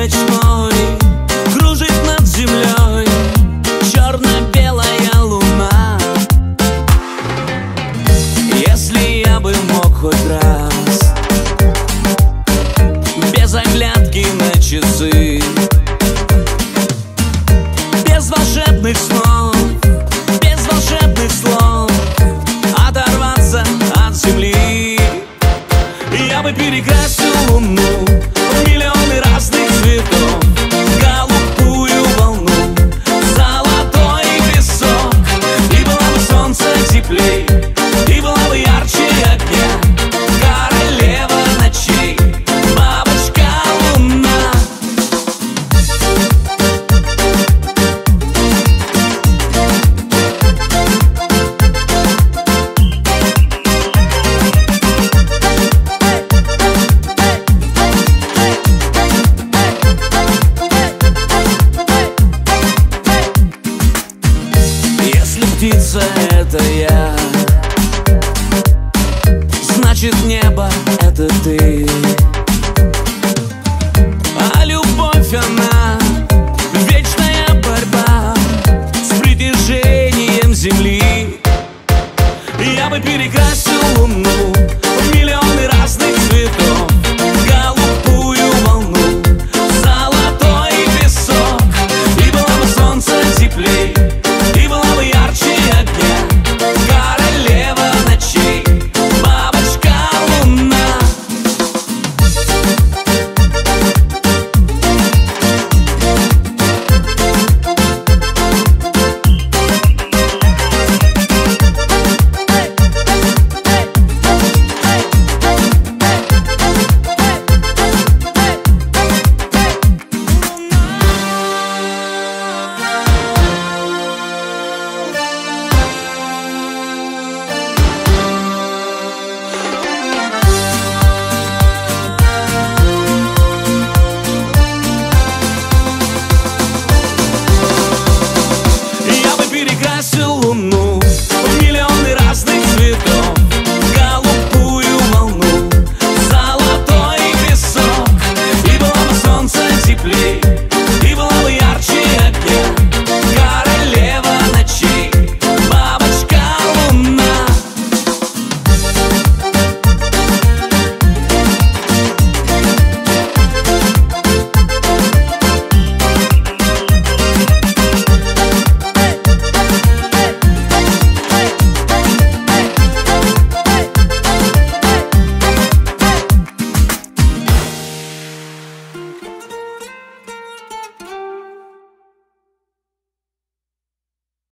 ночной кружит над землей черно-белая луна. Если я бы мог хоть раз без оглядки на часы, без волшебных снов, без волшебных слов оторваться от земли, я бы перекрасил луну в миллионы разных цветов, голубую волну, золотой песок. И было бы солнце теплей, и было бы ярче огня, королева ночей, бабочка луна. Птица — это я, значит небо — это ты, а любовь она